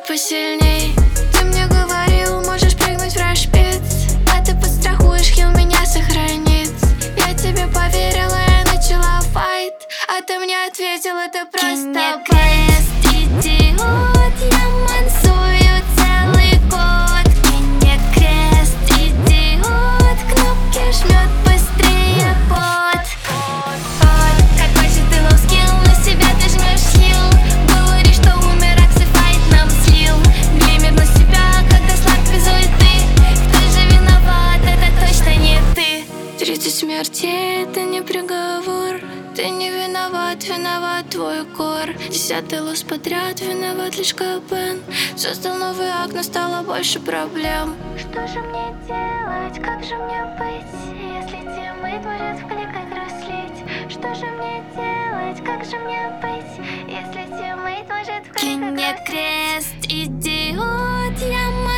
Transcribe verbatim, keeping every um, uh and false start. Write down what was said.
посильней. Ты мне говорил, можешь прыгнуть в рашпиц, а ты подстрахуешь, хил меня сохранит. Я тебе поверила, я начала файт, а ты мне ответил, это просто крест, идиот. Я мансую целый год. Кинь крест, идиот. Кнопки жмет быстрее бот. Вот, какой же ты лоу-скилл, на себя ты жмешь хил. Говоришь, что умер, аксифайт нам слил. Глимер на себя, когда слаг визует ты. Кто же виноват, это точно не ты. тридцать смертей, это не приговор. Ты не виноват, виноват твой кор. Десятый лос подряд, виноват лишь Капен. Создал новый акт, но стало больше проблем. Что же мне делать, как же мне быть, если тиммейт может в кликах расслить? Что же мне делать, как же мне быть, если тиммейт может в кликах расслить? Кинь крест, идиот, я